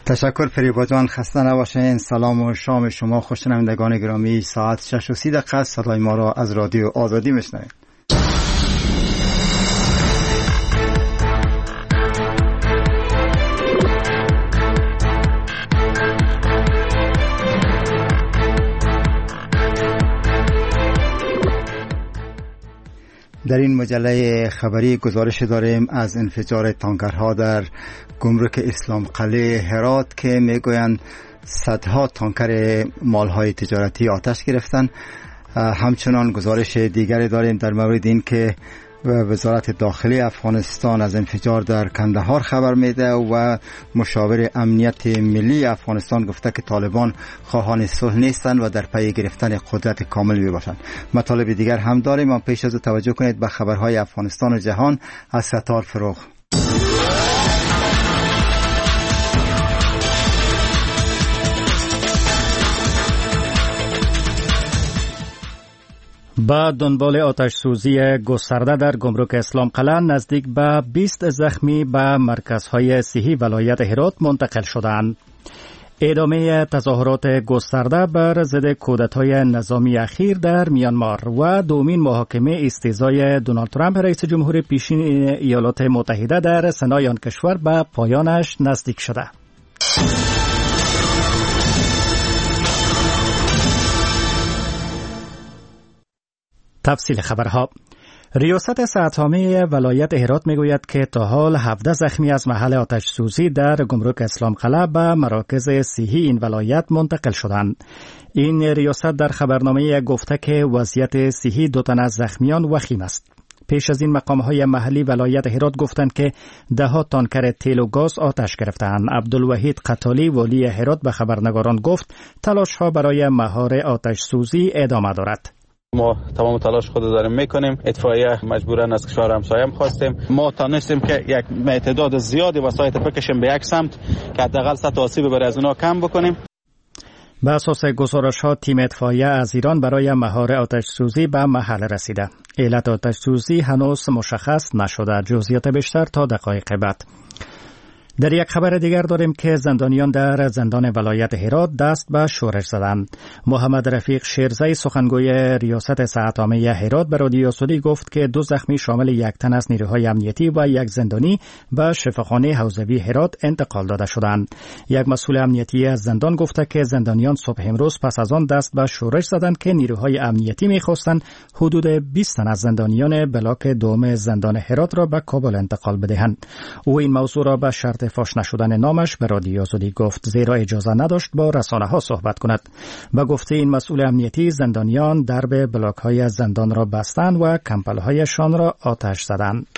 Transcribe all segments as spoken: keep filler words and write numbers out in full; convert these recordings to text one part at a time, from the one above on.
تشکر فریبا جان، خسته نباشین. سلام و شام شما خوشنوندگان گرامی. ساعت شش و سی دقیقه صدای ما را از رادیو آزادی میشنوید. در این مجله خبری گزارش داریم از انفجار تانکرها در گمرک اسلام قلعه هرات که میگویند صدها تانکر مالهای تجارتی آتش گرفتن. همچنان گزارش دیگری داریم در مورد این که وزارت داخلی افغانستان از انفجار در کندهار خبر میده و مشاور امنیت ملی افغانستان گفته که طالبان خواهان صلح نیستند و در پی گرفتن قدرت کامل می باشند. مطالب دیگر هم داریم، اما پیش از توجه کنید به خبرهای افغانستان و جهان از ستار فروغ. با دنبال آتش سوزی گسترده در گمرک اسلام قلعه نزدیک به بیست زخمی به مرکزهای صحی ولایت هرات منتقل شدند. ادامه تظاهرات گسترده بر ضد کودتای نظامی اخیر در میانمار و دومین محاکمه استیزای دونالد ترامپ رئیس جمهور پیشین ایالات متحده در سنای آن کشور به پایانش نزدیک شده. تفصیل خبرها. ریاست صحت‌عامه ولایت هرات میگوید که تا حال هفده زخمی از محل آتش سوزی در گمرک اسلام قلعه به مراکز صحی این ولایت منتقل شدند. این ریاست در خبرنامه گفته که وضعیت صحی دو تن از زخمیان وخیم است. پیش از این مقام‌های محلی ولایت هرات گفتند که ده ها تانکر تیل و گاز آتش گرفتند. عبدالوحید قتالی والی هرات به خبرنگاران گفت تلاش‌ها برای مهار آتش سوزی ادامه دارد. ما تمام تلاش خود داریم میکنیم. اطفائیه مجبورن از کشور همسایه هم خواستیم. ما تانستیم که یک تعداد زیادی وسایط بکشیم به یک سمت که حداقل سطح آسیب برای از اونها کم بکنیم. به اساس گزارش ها تیم اطفائیه از ایران برای مهار آتش سوزی به محل رسیده. علت آتش سوزی هنوز مشخص نشده. جزئیات بیشتر تا دقایق بعد. در یک خبر دیگر داریم که زندانیان در زندان ولایت هرات دست به شورش زدند. محمد رفیق شیرزی سخنگوی ریاست صحت‌عامه هرات به رادیو آزادی گفت که دو زخمی شامل یک تن از نیروهای امنیتی و یک زندانی به شفاخانه حوزوی هرات انتقال داده شدند. یک مسئول امنیتی از زندان گفته که زندانیان صبح امروز پس از آن دست به شورش زدند که نیروهای امنیتی می‌خواستند حدود بیست تن از زندانیان بلاک دوم زندان هرات را به کابل انتقال بدهند. او این موضوع را به شرط فاش نشدن نامش به رادیو آزادی گفت، زیرا اجازه نداشت با رسانه ها صحبت کند. با گفته این مسئول امنیتی زندانیان درب بلاک های زندان را بستند و کمپل هایشان را آتش زدند.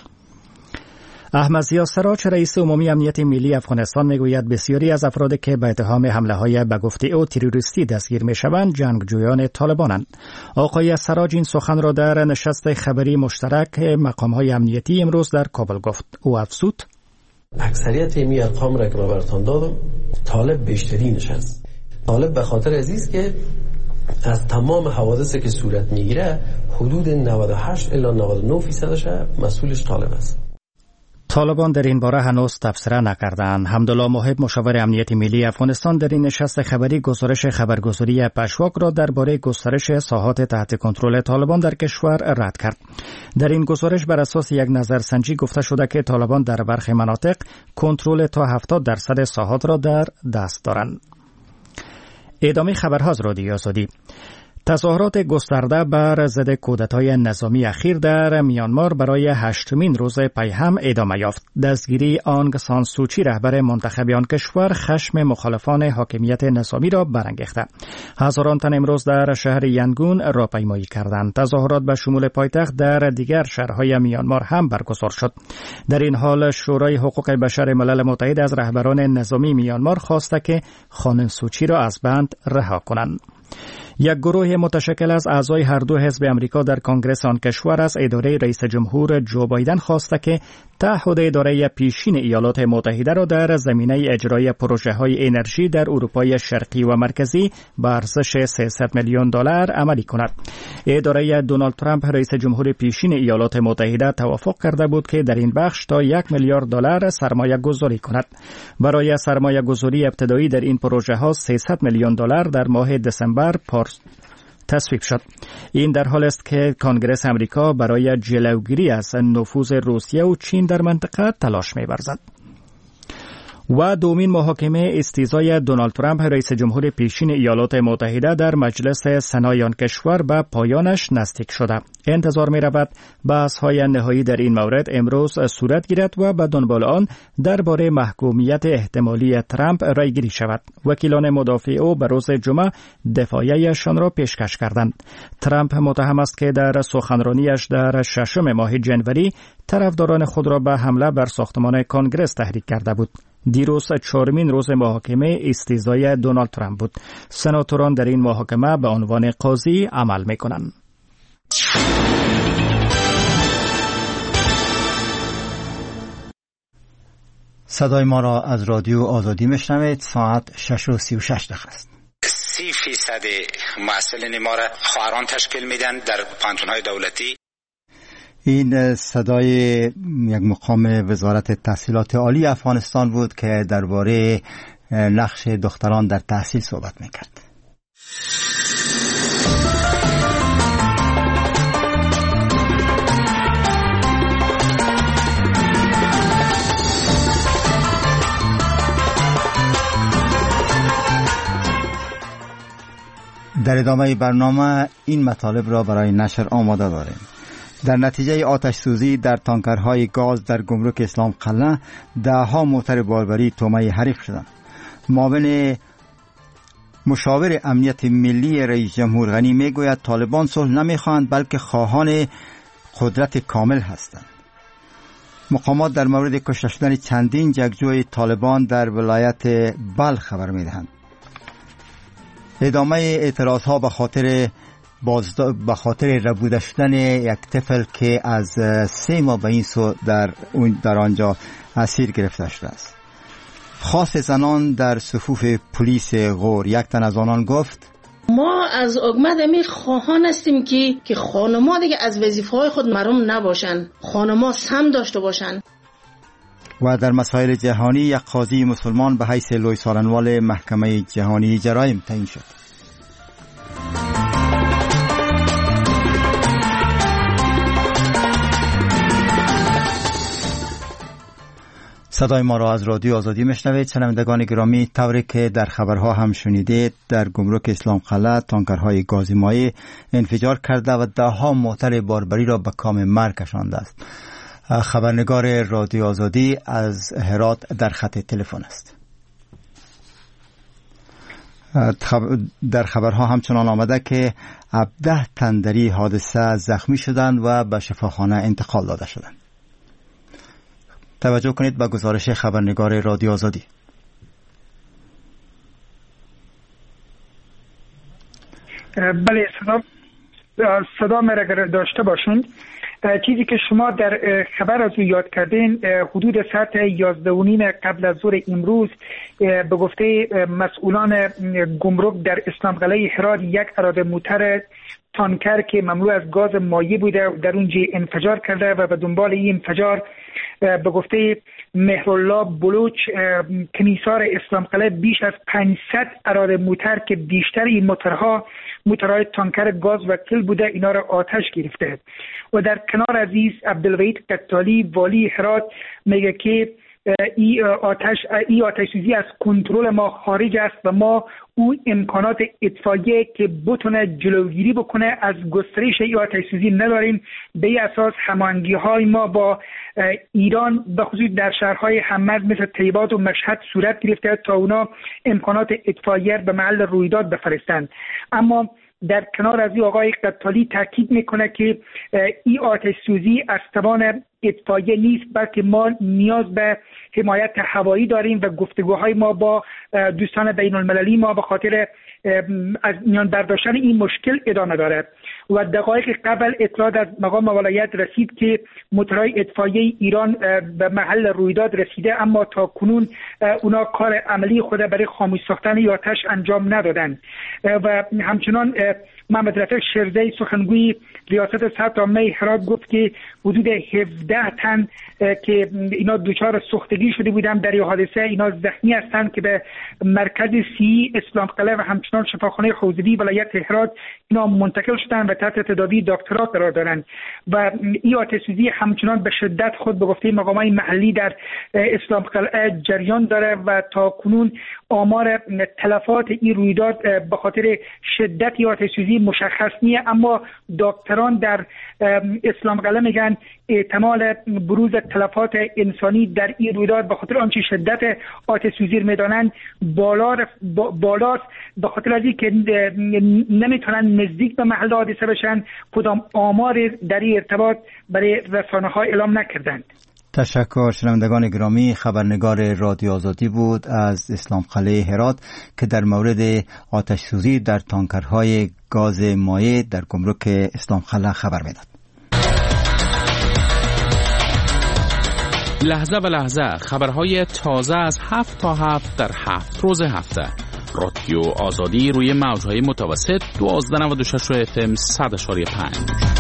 احمد ضیا سراج رئیس عمومی امنیت ملی افغانستان میگوید بسیاری از افرادی که به اتهام حمله های به گفته او تروریستی دستگیر میشوند جنگجویان طالبانند. آقای سراج این سخن را در نشست خبری مشترک مقام های امنیتی امروز در کابل گفت. او افزود اکثریت این ارقام را که من براتون دادم طالب بیشترینش هست. طالب به خاطر عزیز که از تمام حوادثی که صورت میگیره حدود نود و هشت الی نود و نه فیصدش مسئولش طالب است. طالبان در این باره هنوز تبصره نکردند. حمدالله محب مشاور امنیت ملی افغانستان در این نشست خبری گزارش خبرگزاری پشواک را درباره گسترش ساحات تحت کنترل طالبان در کشور رد کرد. در این گزارش بر اساس یک نظرسنجی گفته شده که طالبان در برخی مناطق کنترل تا هفتاد درصد ساحات را در دست دارند. ادامه خبرها از رادیو آزادی. تظاهرات گسترده بر ضد کودتای نظامی اخیر در میانمار برای هشتمین روز پی هم ادامه یافت. دستگیری آنگ سان سوچی رهبر منتخب آن کشور خشم مخالفان حاکمیت نظامی را برانگیخته. هزاران تن امروز در شهر ینگون راهپیمایی کردند. تظاهرات به شمول پایتخت در دیگر شهرهای میانمار هم برگزار شد. در این حال شورای حقوق بشر ملل متحد از رهبران نظامی میانمار خواسته که خانم سوچی را از بند رها کنند. یک گروه متشکل از اعضای هر دو حزب امریکا در کنگره آن کشور از اداره رئیس جمهور جو بایدن خواسته که تعهد اداره پیشین ایالات متحده را در زمینه اجرای پروژه‌های انرژی در اروپای شرقی و مرکزی به ارزش سیصد میلیون دلار عملی کند. اداره دونالد ترامپ رئیس جمهور پیشین ایالات متحده توافق کرده بود که در این بخش تا یک میلیارد دلار سرمایه گذاری کند. برای سرمایه گذاری ابتدایی در این پروژه ها سیصد میلیون دلار در ماه دسامبر تصویب شد. این در حال است که کنگره امریکا برای جلوگیری از نفوذ روسیه و چین در منطقه تلاش می‌ورزد. و دومین محاکمه استیضای دونالد ترامپ رئیس جمهور پیشین ایالات متحده در مجلس سنای آن کشور به پایانش نزدیک شده. انتظار می رود بحث‌های نهایی در این مورد امروز صورت گیرد و به دنبال آن درباره محکومیت احتمالی ترامپ رایگیری شود. وکیلان مدافع او به روز جمعه دفاعیه‌شان را پیشکش کردند. ترامپ متهم است که در سخنرانیش در ششم ماه جنوری طرفداران خود را به حمله بر ساختمان کنگره تحریک کرده بود. دیروز چهارمین روز محاکمه استیضای دونالد ترامپ بود. سناتوران در این محاکمه به عنوان قاضی عمل می‌کنند. صدای ما را از رادیو آزادی میشنوید. ساعت شش و سی و شش دقیقه است. سی فیصد محصلین ما را خواهران تشکیل میدن در پانتون‌های دولتی. این صدای یک مقام وزارت تحصیلات عالی افغانستان بود که درباره نقش دختران در تحصیل صحبت میکرد. در ادامه برنامه این مطالب را برای نشر آماده داریم. در نتیجه آتش سوزی در تانکرهای گاز در گمرک اسلام قلعه دهها موتر باربری تومه حریق شدند. معاون مشاور امنیت ملی رئیس جمهور غنی میگوید طالبان صلح نمیخواهند بلکه خواهان قدرت کامل هستند. مقامات در مورد کشته شدن چندین جنگجوی طالبان در ولایت بلخ خبر میدهند. ادامه اعتراض ها به خاطر بازدا... به خاطر ربوده شدن یک طفل که از سه ماه به این سو در, در آنجا اسیر گرفته شده است. خاص زنان در صفوف پلیس غور، یک تن از آنان گفت ما از حکومت می خواهان هستیم که که خانم‌ها دیگه از وظیفه‌های خود محروم نباشن، خانم‌ها سهم داشته باشن. و در مسائل جهانی یک قاضی مسلمان به حیث لوی سالنوال محکمه جهانی جرایم تعیین شد. صدای ما را از رادیو آزادی میشنوید. شنوندگان گرامی، طوری که در خبرها هم شنیدید، در گمرک اسلام قلعه تانکرهای گاز مایع انفجار کرده و دهها موتر باربری را به کام مرگ کشانده است. خبرنگار رادیو آزادی از هرات در خط تلفن است. در خبرها همچنان آمده که هفده تن در این حادثه زخمی شدند و به شفاخانه انتقال داده شدند. توجه کنید به گزارش خبرنگار رادیو آزادی. بله، صدا صدا مرا داشته باشند. چیزی که شما در خبر از او یاد کردین، حدود ساعت یازده و نیم قبل از ظهر امروز به گفته مسئولان گمرک در اسلام قلعه هرات یک اراده موتر تانکر که مملو از گاز مایع بوده در اونجا انفجار کرده و به دنبال این انفجار به گفته مهرالله بلوچ کنیسار اسلام قلعه بیش از پانصد اراده موتر که بیشتر این موترها موترهای تانکر گاز و کل بوده اینا را آتش گرفته. و در کنار عزیز عبدالوحید قتالی والی هرات میگه که ای آتش ای آتش سوزی از کنترل ما خارج است و ما او امکانات اطفائیه که بتونه جلوگیری بکنه از گسترش ای آتش سوزی نداریم. به این اساس هماهنگی های ما با ایران به خصوص در شهرهای هممرز مثل طیبات و مشهد صورت گرفته تا اونا امکانات اطفائیه به محل رویداد بفرستند. اما در کنار از این آقای قطالی تاکید میکنه که این آتش سوزی از توان اطفائیه نیست، بلکه ما نیاز به حمایت هوایی داریم و گفتگوهای ما با دوستان بین المللی ما به خاطر از میان برداشتن این مشکل ادامه داره. و دقایق قبل اطلاع از مقام ولایت رسید که موتورهای اطفائیه ایران به محل رویداد رسیده، اما تا کنون اونا کار عملی خود برای خاموش ساختن آتش انجام ندادن. و همچنان محمد رفیق شیرزی سخنگوی ریاست سطح عامه هرات گفت که حدود هفده تن که اینا دچار سوختگی شده بودن در این حادثه، اینا زخمی هستند که به مرکز سی اسلام قلعه و همچنان شفاخانه حوزوی ولایت هرات اینا منتقل شدن و تحت تداوی دکترا قرار دارند. و این آتش سوزی همچنان به شدت خود به گفته مقامات محلی در اسلام قلعه جریان داره و تا کنون آمار تلفات این رویداد به خاطر شدت آتش سوزی مشخص نیست، اما دکتران در اسلام قلعه میگن احتمال بروز تلفات انسانی در این رویداد به خاطر آنچه شدت آتش سوزی میدانند بالا بالاست، به خاطر از اینکه نمیتونن نزدیک به محل حادثه بشن کدام آمار در این ارتباط برای رسانه ها اعلام نکردند. تشکر. شنوندگان گرامی، خبرنگار رادیو آزادی بود از اسلام قلعه هرات که در مورد آتش سوزی در تانکرهای گاز مایع در گمرک اسلام قلعه خبر میداد. لحظه به لحظه خبرهای تازه از هفت تا هفت در هفت روز هفته. رادیو آزادی روی موجهای متوسط دوازده نود و شش اف ام صد و پنج.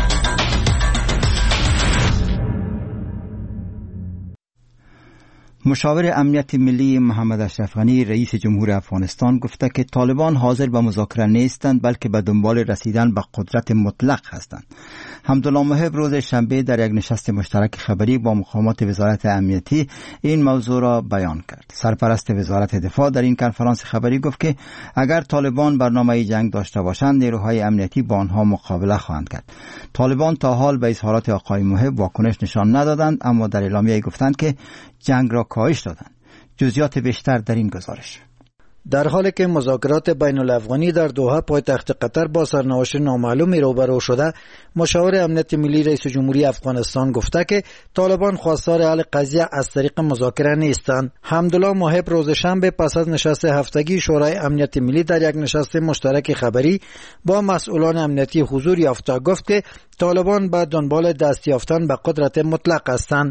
مشاور امنیت ملی محمد اشرف غنی رئیس جمهور افغانستان گفته که طالبان حاضر به مذاکره نیستند بلکه به دنبال رسیدن به قدرت مطلق هستند. حمدالله محب روز شنبه در یک نشست مشترک خبری با مقامات وزارت امنیتی این موضوع را بیان کرد. سرپرست وزارت دفاع در این کنفرانس خبری گفت که اگر طالبان برنامه جنگ داشته باشند نیروهای امنیتی با آنها مقابله خواهند کرد. طالبان تا حال به اظهارات آقای محب واکنش نشان ندادند، اما در اعلامیه گفتند که جنگ را کاهش دادند. جزئیات بیشتر در این گزارش. در حالی که مذاکرات بین الافغانی در دوحه پایتخت قطر با سرنوشت نامعلومی روبرو شده، مشاور امنیت ملی رئیس جمهوری افغانستان گفته که طالبان خواستار حل قضیه از طریق مذاکره نیستند. حمدالله محب روز شنبه پس از نشست هفتگی شورای امنیت ملی در یک نشست مشترک خبری با مسئولان امنیتی حضور یافته گفت که طالبان به دنبال دست یافتن به قدرت مطلق هستند.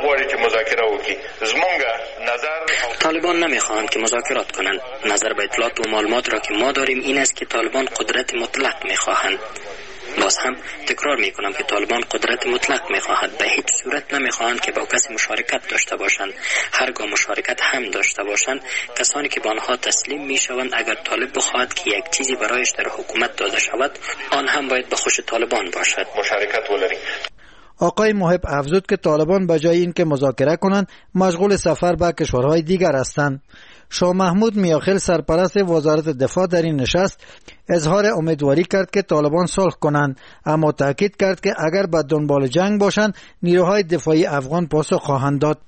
طالبان نمیخواهند که مذاکرات کنند. نظر به اطلاعات و معلومات را که ما داریم این است که طالبان قدرت مطلق میخواهند. باز هم تکرار میکنم که طالبان قدرت مطلق میخواهند. به هیچ صورت نمیخواهند که با کسی مشارکت داشته باشند. هرگاه مشارکت هم داشته باشند، کسانی که با آنها تسلیم میشوند اگر طالب بخواهد که یک چیزی برایش در حکومت داده شود، آن هم باید به خوش طالبان باشد. مشارکت ولري. آقای محب افزود که طالبان به جای اینکه مذاکره کنند مشغول سفر به کشورهای دیگر هستند. شاه محمود میاخیل سرپرست وزارت دفاع در این نشست اظهار امیدواری کرد که طالبان صلح کنند، اما تاکید کرد که اگر به دنبال جنگ باشند نیروهای دفاعی افغان پاسخ خواهند داد.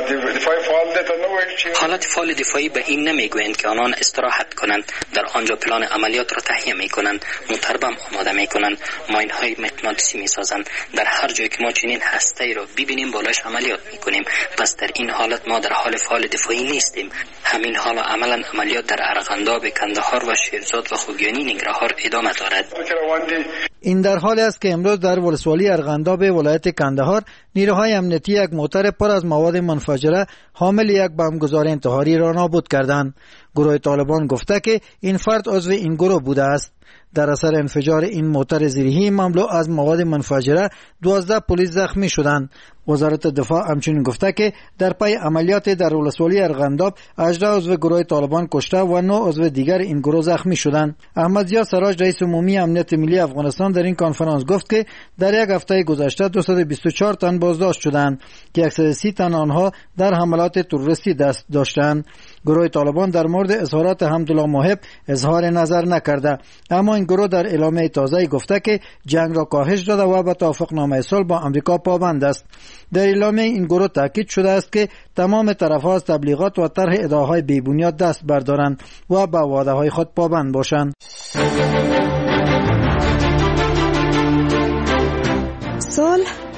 حالت فعال دفاعی به این نمیگویند که آنان استراحت کنند، در آنجا پلان عملیات را تهیه میکنند، متربم آماده میکنند، ماینهای مغناطیسی میسازند. در هر جایی که ما چنین هسته‌ای را ببینیم بالاش عملیات میکنیم. پس در این حالت ما در حال فعال دفاعی نیستیم. همین حالا عملا عملیات در ارغنداب، کندهار و شیرزاد و خوگیانی ننگرهار ادامه دارد. این در حالی است که امروز در ولسوالی ارغنداب ولایت کندهار نیروهای امنیتی یک موتر پر از مواد منفجره حامل یک بمبگذار انتحاری را نابود کردند. گروه طالبان گفته که این فرد عضو این گروه بوده است. در اثر انفجار این موتر زیرهی مملو از مواد منفجره دوازده پلیس زخمی شدند. وزارت دفاع همچنین گفته که در پی عملیات در ولسوالی ارغنداب هجده عضو گروه طالبان کشته و نه عضو دیگر این گروه زخمی شدند. احمد ضیا سراج رئیس عمومی امنیت ملی افغانستان در این کنفرانس گفت که در یک هفته گذشته دویست و بیست و چهار تن بازداشت شدند که صد و سی تن آنها در حملات تروریستی دست داشتند. گروه طالبان در مورد اظهارات حمدالله محب اظهار نظر نکرده، اما این گروه در اعلامیه تازه گفته که جنگ را کاهش داده و به توافقنامه صلح با آمریکا پابند است. در اعلامیه این گروه تاکید شده است که تمام طرف‌ها از تبلیغات و طرح ادعاهای بی‌بنیاد دست بردارند و به وعده‌های خود پابند باشند.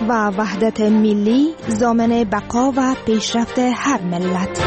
و وحدت ملی ضامن بقا و پیشرفت هر ملت.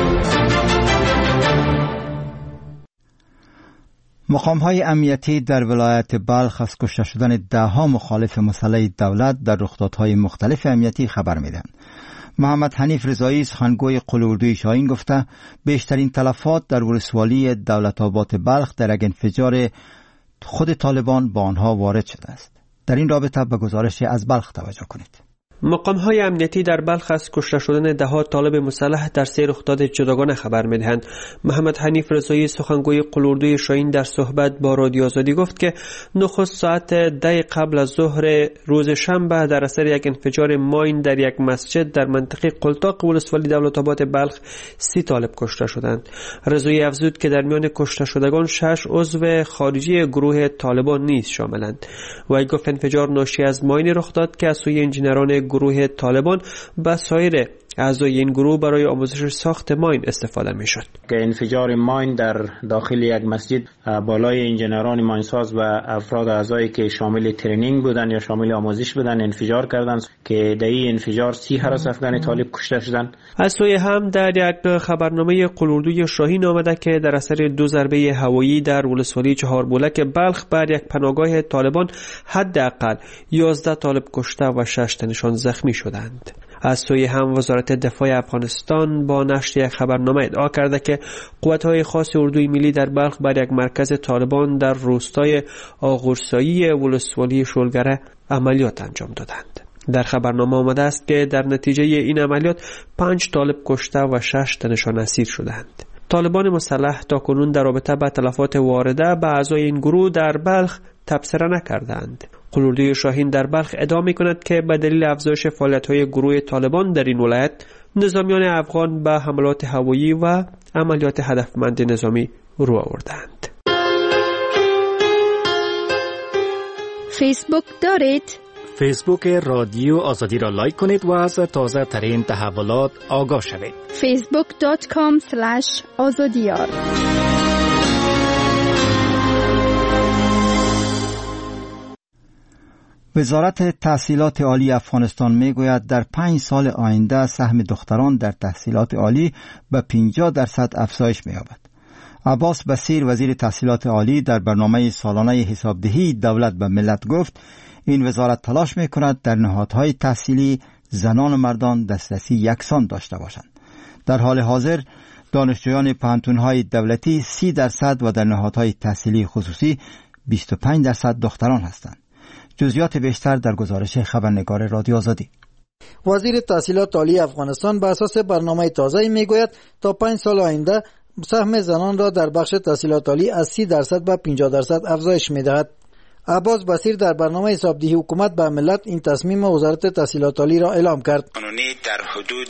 مقام‌های امنیتی در ولایت بلخ از کشته شدن ده‌ها مخالف مسلح دولت در رخدادهای مختلف امنیتی خبر میدهند. محمد حنیف رضایی سخنگوی قلوردوی شاهین گفته بیشترین تلفات در ولسوالی دولت‌آباد بلخ در یک انفجار خود طالبان با آنها وارد شده است. در این رابطه به گزارش از بلخ توجه کنید. مقام‌های امنیتی در بلخ از کشته شدن ده‌ها طالب مسلح در سه رخداد جداگانه خبر می‌دهند. محمد حنیف رضایی سخنگوی قلوردوی شاهین در صحبت با رادیو آزادی گفت که نخست ساعت ده قبل از ظهر روز شنبه در اثر یک انفجار ماین در یک مسجد در منطقه قلتاق ولسوالی دولت‌آباد بلخ سی طالب کشته شدند. رضایی افزود که در میان کشته شدگان شش عضو خارجی گروه طالبان نیز شاملند. وی گفت انفجار ناشی از ماین رخ داد که از سوی انجینران گروه طالبان به سایر اعضای این گروه برای آموزش ساخت ماین استفاده می شد. که انفجار ماین در داخل یک مسجد بالای انجینران ماینساز و افراد اعضایی که شامل ترینینگ بودن یا شامل آموزش بودن انفجار کردند که در این انفجار سی هراس افغان طالب کشته شدند. از سوی هم در یک خبرنامه قلوردوی شاهین آمده که در اثر دو ضربه هوایی در ولسوالی چهاربولک بلخ بر یک پناهگاه طالبان حداقل یازده طالب کشته و شش تنشان زخمی شدند. از سوی هم وزارت دفاع افغانستان با نشر یک خبرنامه ادعا کرده که قوت‌های خاص اردوی ملی در بلخ بر یک مرکز طالبان در روستای آغورسایی ولسوالی شلگره عملیات انجام دادند. در خبرنامه آمده است که در نتیجه این عملیات پنج طالب کشته و شش تنشان اسیر شدند. طالبان مسلح تاکنون در رابطه با تلفات وارده به اعضای این گروه در بلخ تبصره نکردند. قلوردوی شاهین در بلخ ادعا می‌کند که به دلیل افزایش فعالیت‌های گروه طالبان در این ولایت نظامیان افغان به حملات هوایی و عملیات هدفمند نظامی رو آوردند. فیسبوک دارید؟ فیسبوک رادیو آزادی را لایک کنید و از تازه ترین تحولات آگاه شوید. فیسبوک دات کام اسلش آزادیار. وزارت تحصیلات عالی افغانستان میگوید در پنج سال آینده سهم دختران در تحصیلات عالی به پنجاه درصد افزایش می‌یابد. عباس بصیر وزیر تحصیلات عالی در برنامه سالانه حسابدهی دولت به ملت گفت این وزارت تلاش می‌کند در نهادهای تحصیلی زنان و مردان دسترسی یکسان داشته باشند. در حال حاضر دانشجویان پوهنتون‌های دولتی سی درصد و در نهادهای تحصیلی خصوصی بیست و پنج درصد دختران هستند. جزئیات بیشتر در گزارش خبرنگار رادیو آزادی. وزیر تحصیلات عالی افغانستان به اساس برنامه تازه‌ای میگوید تا پنج سال آینده سهم زنان را در بخش تحصیلات عالی از سی درصد به پنجاه درصد افزایش می‌دهد. عباس بصیر در برنامه حسابدهی حکومت به ملت این تصمیم وزارت تحصیلات عالی را اعلام کرد. قانونی در حدود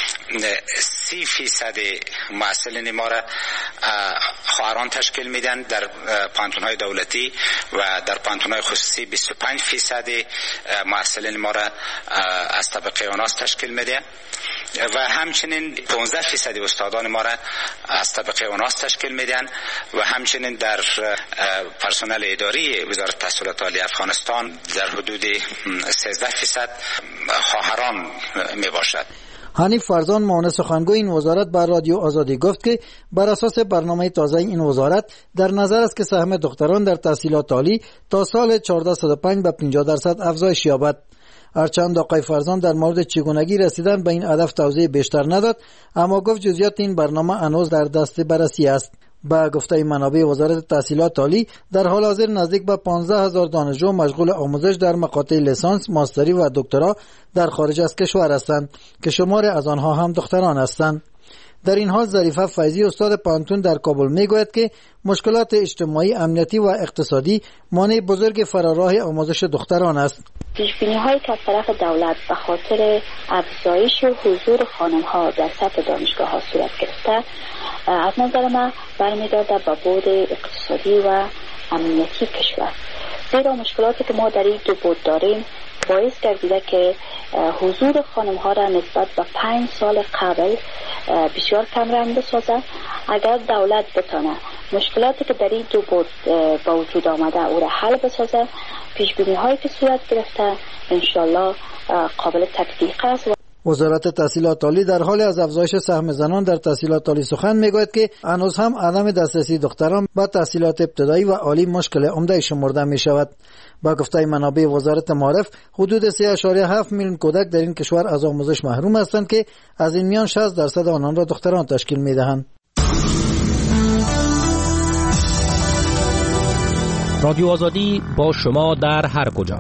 سی فیصد محصلین ما را خواهران تشکیل میدن در پانتون‌های دولتی و در پانتون‌های خصوصی بیست و پنج فیصد محصلین ما را از طبقه اوناس تشکیل میده و همچنین پانزده فیصد استادان ما را از طبقه اوناس تشکیل میدن و همچنین در پرسنل اداری وزارت تحصیلات عالی افغانستان در حدود سیزده فیصد خواهران می باشد. حنیف فرزان معاون سخنگوی این وزارت بر رادیو آزادی گفت که بر اساس برنامه تازه این وزارت در نظر است که سهم دختران در تحصیلات عالی تا سال هزار و چهارصد و پنج به پنجاه درصد افزایش یابد. هرچند آقای فرزان در مورد چگونگی رسیدن به این هدف توضیح بیشتر نداد، اما گفت جزئیات این برنامه هنوز در دست بررسی است. با گفته منابع وزارت تحصیلات عالی در حال حاضر نزدیک به پانزده هزار دانشجو مشغول آموزش در مقاطع لیسانس، ماستری و دکترا در خارج از کشور هستند که شمار از آنها هم دختران هستند. در این حال ظریفه فیضی استاد پانتون در کابل میگوید که مشکلات اجتماعی، امنیتی و اقتصادی مانع بزرگ فراراه آموزش دختران است. پیش‌بینی‌هایی که از طرف دولت به خاطر افزایش حضور خانم‌ها در سطح دانشگاه‌ها صورت گرفته از نظر من برمی‌گردد به بعد اقتصادی و امنیتی کشور. زیرا مشکلاتی که ما در این دو بود داریم باعث گردیده که حضور خانم‌ها را نسبت به پنج سال قبل بسیار کم رنگ بسازد. اگر دولت بتانه مشکلاتی که در این دو بود با وجود آمده او را حل بسازه. پیش بینی هایی که صورت گرفته انشالله قابل تطبیق است. وزارت تحصیلات عالی در حال از افزایش سهم زنان در تحصیلات عالی سخن میگوید که هنوز هم عدم دسترسی دختران به تحصیلات ابتدایی و عالی مشکل عمده شمرده می شود. با گفته منابع وزارت معارف حدود سه اشاریه هفت میلیون کودک در این کشور از آموزش محروم هستند که از این میان شصت درصد آنان را دختران تشکیل می دهند. رادیو آزادی با شما در هر کجا.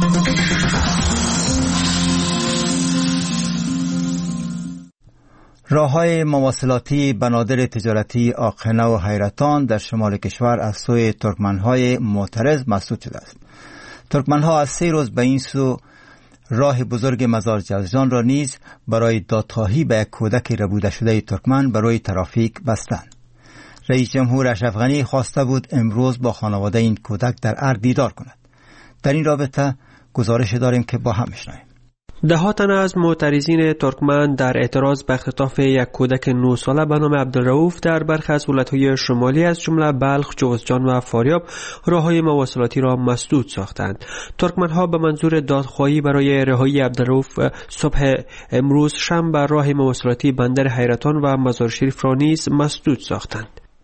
راه‌های مواصلاتی بنادر تجارتی آقنه و حیرتان در شمال کشور از سوی ترکمن‌های معترض مسدود شده است. ترکمن‌ها از سه روز به این سو راه بزرگ مزار جوزجان را نیز برای دادخواهی به یک کودک ربوده شده ترکمن برای ترافیک بستند. رئیس جمهور اشرف غنی خواسته بود امروز با خانواده این کودک در ارگ دیدار کند. در این رابطه گزارش داریم که با هم بشنویم. ده تن از معترضین ترکمن در اعتراض به اختطاف یک کودک نه ساله به نام عبدالرؤوف در برخی از ولایت‌های شمالی از جمله بلخ، جوزجان و فاریاب راه‌های مواصلاتی را مسدود ساختند. ترکمن‌ها به منظور دادخواهی برای رهایی عبدالرؤوف صبح امروز شنبه راه مواصلاتی بندر حیرتان و مزار شریف را نیز مسدود ساختند.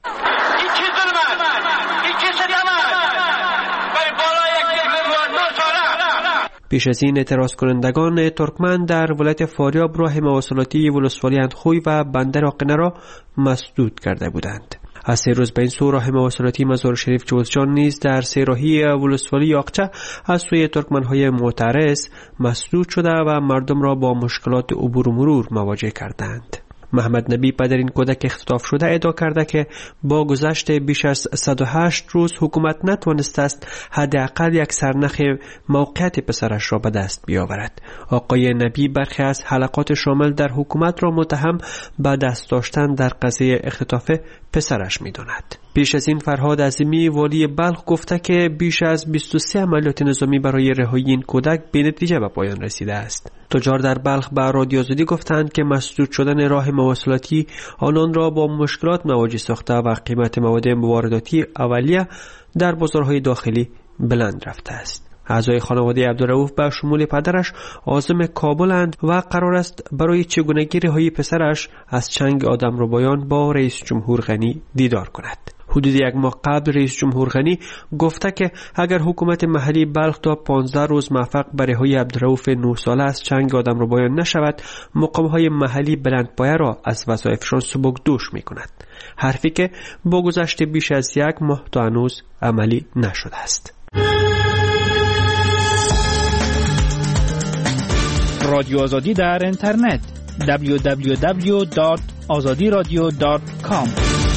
پیش از این اعتراض کنندگان ترکمن در ولایت فاریاب راه مواصلاتی ولسوالی اندخوی و بندر آقنه را مسدود کرده بودند. از سه روز به این سو راه مواصلاتی مزار شریف جوزجان نیز در سه راهی ولسوالی آقچه از سوی ترکمن‌های معترض مسدود شده و مردم را با مشکلات عبور و مرور مواجه کردند. محمد نبی پدر این کودک اختطاف شده ادعا کرده که با گذشت بیش از صد و هشت روز حکومت نتوانسته است حداقل یک سرنخ موقعیت پسرش را به دست بیاورد. آقای نبی برخی از حلقات شامل در حکومت را متهم به دست داشتن در قضیه اختطاف پسرش می‌داند. پیش از این فرهاد عظیمی والی بلخ گفته که بیش از بیست و سه عملیات نظامی برای رهایی این کودک به نتیجه به پایان رسیده است. تجار در بلخ به رادیو آزادی گفتند که مسدود شدن راه مواصلاتی آنان را با مشکلات مواجه ساخته و قیمت مواد وارداتی اولیه در بازارهای داخلی بلند رفته است. اعضای خانواده عبدالرؤوف به شمول پدرش عازم کابلند و قرار است برای چگونگی رهایی پسرش از چنگ آدمربایان با رئیس جمهور غنی دیدار کند. حدود یک ماه قبل رئیس جمهور غنی گفته که اگر حکومت محلی بلخ تا پانزده روز موفق به رهایی عبدالرؤوف نه ساله از چنگ آدمربایان نشود، مقام‌های محلی بلندپایه را از وظایفشان سبکدوش می‌کند. حرفی که با گذشت بیش از یک ماه تا هنوز عملی نشده است. رادیو آزادی در اینترنت دبلیو دبلیو دبلیو دات آزادی رادیو دات کام.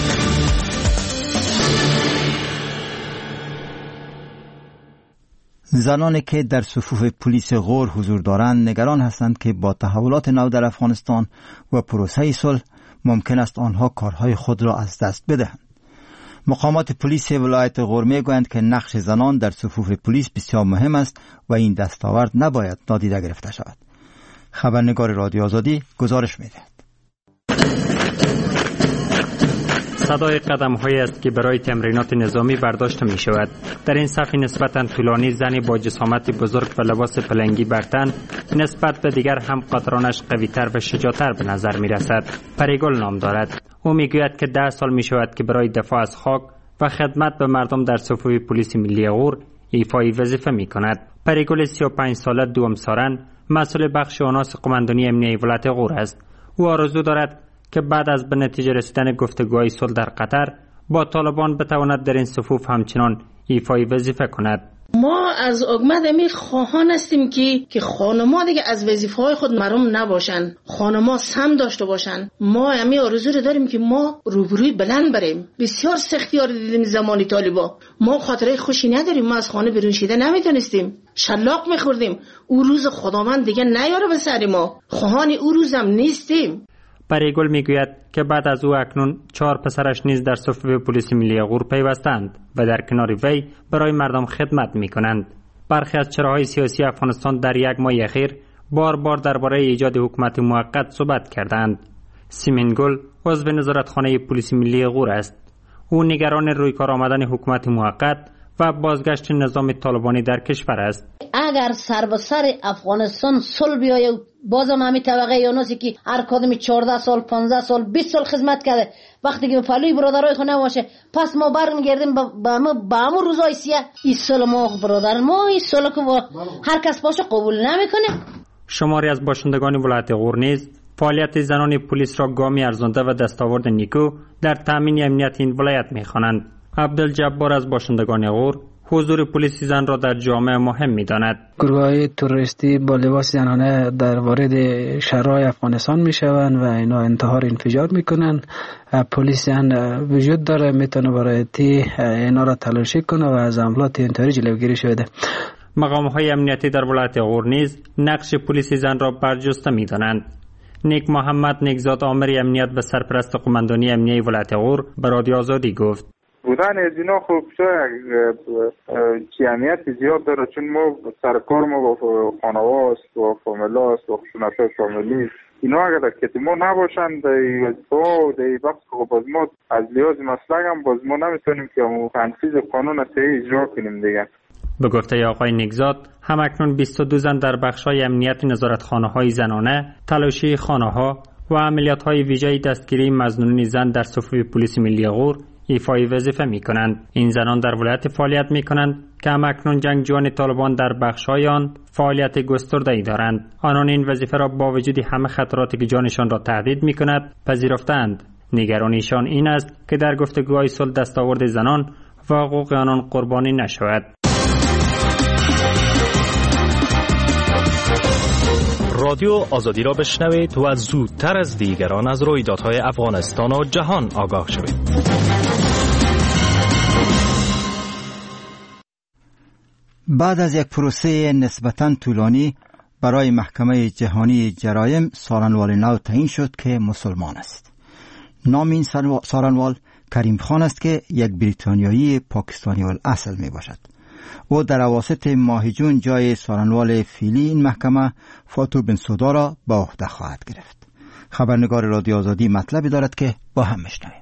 زنانی که در صفوف پلیس غور حضور دارند نگران هستند که با تحولات نو در افغانستان و پروسه صلح ممکن است آنها کارهای خود را از دست بدهند. مقامات پلیس ولایت غور میگویند که نقش زنان در صفوف پلیس بسیار مهم است و این دستاورد نباید نادیده گرفته شود. خبرنگار رادیو آزادی گزارش می‌دهد. صدای قدم هایی است که برای تمرینات نظامی برداشته می شود. در این صف نسبتاً طولانی زنی با جسامت بزرگ و لباس پلنگی بر تن نسبت به دیگر هم قطرانش قوی‌تر و شجاع‌تر به نظر می رسد. پریگل نام دارد. او می گوید که ده سال می شود که برای دفاع از خاک و خدمت به مردم در صفوف پلیس ملی غور ایفای وظیفه می کند. پریگل سی و پنج ساله دوم سارن مسئول بخش اوناس قماندانی امنیتی ولایت غور است. او آرزو دارد که بعد از به نتیجه رسیدن گفتگوهای صلح در قطر با طالبان بتواند در این صفوف همچنان ایفای وظیفه کند. ما از اگمد امیر خواهان هستیم که که خانم‌ها دیگه از وظیفه‌های خود محروم نباشن، خانم‌ها سم داشته باشن. ما همین آرزو رو داریم که ما روبروی بلند بریم. بسیار سختی‌ها رو دیدیم زمانی طالبا. ما خاطره خوشی نداریم. ما از خانه بیرون شیده نمیتونستیم. شلاق می‌خوردیم. او روز خداوند دیگه نیاره به سر ما. خواهان او روزم نیستیم. پریگل میگوید که بعد از او اکنون چهار پسرش نیز در صفوف پلیس ملی غور پیوستند و در کنار وی برای مردم خدمت میکنند. برخی از چهره‌های سیاسی افغانستان در یک ماه اخیر بار بار درباره ایجاد حکومت موقت صحبت کردند. سیمین گل عضو نظارتخانه پلیس ملی غور است. او نگران روی کار آمدن حکومت موقت و بازگشت نظام طالبانی در کشور است. اگر سر به سر افغانستان صلح بیاید، بازم همین طبقه یا ناسی که هر کدوم چهارده سال پانزده سال بیست سال خدمت کرده، وقتی که پلوی برادرای خود نباشه، پس ما برمیگردیم به همون به همون روزای سیاه. این صلح ما برادر ما، این صلح که هر کس باشه قبول نمیکنه. شماری از باشندگان ولایت غور نیز فعالیت زنان پلیس را گامی ارزانده و دستاورد نیکو در تامین امنیت این ولایت می‌خوانند. عبدالجبار از باشندگان غور حضور پلیس زن را در جامعه مهم می‌داند. گروه‌های تروریستی با لباس زنانه در وارد شهرهای افغانستان می‌شوند و اینا انتحار انفجار می‌کنند. پلیس زن وجود داره، میتونه برای تی اینا را تلاشی کنه و از حملات انتحاری جلوگیری شده. مقام‌های امنیتی در ولایت غور نیز نقش پلیس زن را برجسته می‌دانند. نیک محمد نیکزاد آمر امنیت به سرپرست قماندانی امنیتی ولایت غور به رادیو آزادی گفت: بودن از اینا خوب اهمیت زیاد داره، چون ما سرکار ما با خانواده است و فامیلا است و خشونت‌های فامیلی اینا اگر که ما نباشند با دی وقت که باز ما از لحاظ مسلک هم باز ما نمیتونیم که تنفیذ قانون صحیح اجرا کنیم دیگه. به گفته آقای نیکزاد، همکنون بیست و دو زن در بخش‌های امنیت نظارتخانه‌های زنانه، تلاشی خانه‌ها و عملیات‌های ویژه دستگیری مظنونین زن در صفوف پلیس ملی غور ایفای وظیفه می‌کنند. این زنان در ولایت فعالیت می‌کنند که همکنون جنگجویان طالبان در بخش‌های آن فعالیت گسترده‌ای دارند. آنان این وظیفه را با وجود همه خطراتی که جانشان را تهدید می‌کند پذیرفتند. نگرانیشان این است که در گفتگوهای صلح دستاورد زنان و حقوق آنان قربانی نشود. رادیو آزادی را بشنوید و زودتر از دیگران از رویدادهای افغانستان و جهان آگاه شوید. بعد از یک پروسه نسبتاً طولانی برای محکمه جهانی جرایم سارنوال نو تعیین شد که مسلمان است. نام این سارنوال کریم خان است که یک بریتانیایی پاکستانی الاصل می باشد. او در اواسط ماه جون جای سارنوال فعلی این محکمه فاتو بنسودا را به عهده خواهد گرفت. خبرنگار رادیو آزادی مطلبی دارد که با هم میشنویم.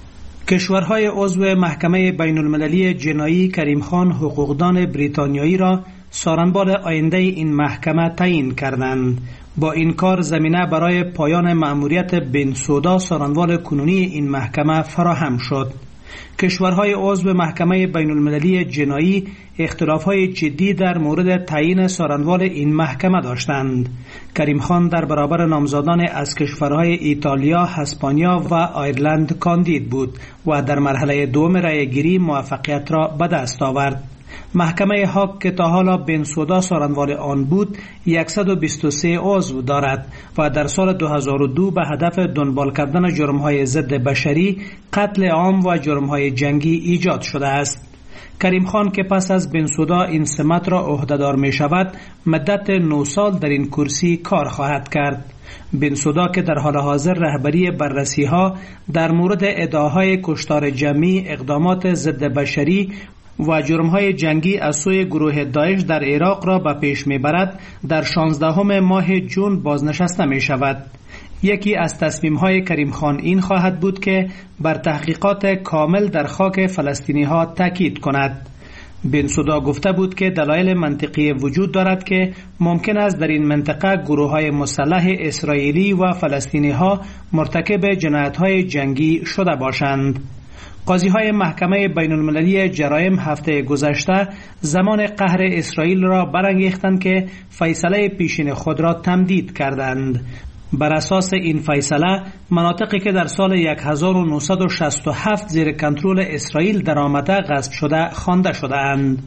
کشورهای عضو محکمه بین المللی جنایی کریم خان حقوقدان بریتانیایی را سارنوال آینده این محکمه تعیین کردند. با این کار زمینه برای پایان مأموریت بنسودا سارنوال کنونی این محکمه فراهم شد. کشورهای عضو محکمه بین المللی جنایی اختلافهای جدی در مورد تعیین سارنوال این محکمه داشتند. کریم خان در برابر نامزدان از کشورهای ایتالیا، اسپانیا و آیرلند کاندید بود و در مرحله دوم رأی‌گیری موفقیت را به دست آورد. محکمه هاگ که تا حالا بنسودا سارنوال آن بود صد و بیست و سه عضو دارد و در سال دو هزار و دو به هدف دنبال کردن جرم‌های ضد بشری، قتل عام و جرم‌های جنگی ایجاد شده است. کریم خان که پس از بنسودا این سمت را عهدهدار می شود، مدت نه سال در این کرسی کار خواهد کرد. بنسودا که در حال حاضر رهبری بررسی‌ها در مورد ادعاهای کشتار جمعی، اقدامات ضد بشری و جرم‌های جنگی از سوی گروه داعش در عراق را به پیش می‌برد، در شانزدهم ماه جون بازنشسته می‌شود. یکی از تصمیم‌های کریم خان این خواهد بود که بر تحقیقات کامل در خاک فلسطینی‌ها تاکید کند. بنسودا گفته بود که دلایل منطقی وجود دارد که ممکن است در این منطقه گروه‌های مسلح اسرائیلی و فلسطینی‌ها مرتکب جنایت‌های جنگی شده باشند. قاضی‌های محکمه بین المللی جرایم هفته گذشته زمان قهر اسرائیل را برانگیختند که فیصله پیشین خود را تمدید کردند. بر اساس این فیصله مناطقی که در سال هزار و نهصد و شصت و هفت زیر کنترل اسرائیل درآمده غصب شده خوانده شده‌اند.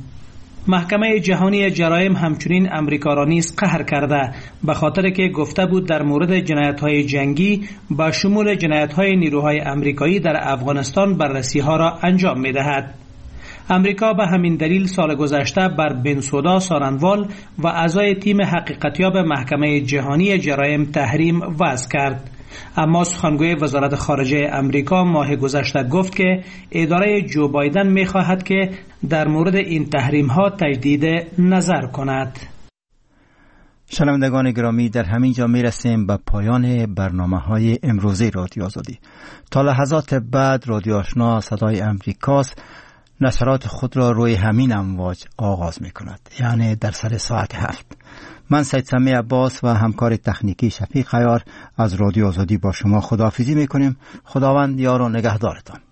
محکمه جهانی جرایم همچنین امریکا را نیز قهر کرده، به خاطر که گفته بود در مورد جنایت‌های جنگی با شمول جنایت‌های نیروهای امریکایی در افغانستان بررسی‌ها را انجام می‌دهد. امریکا به همین دلیل سال گذشته بر بنسودا سارنوال و اعضای تیم حقیقتیاب محکمه جهانی جرایم تحریم وضع کرد. اما سخنگوی وزارت خارجه امریکا ماه گذشته گفت که اداره جو بایدن می‌خواهد که در مورد این تحریم ها تجدید نظر کند. شنوندگان گرامی، در همین جا می رسیم به پایان برنامه های امروزی رادیو آزادی. تا لحظات بعد رادیو آشنا صدای امریکاست نشرات خود را روی همین امواج آغاز می کند، یعنی در سر ساعت هفت. من سید سمی عباس و همکار تکنیکی شفیق خیار از رادیو آزادی با شما خداحافظی می کنیم. خداوند یار و نگهدارتان.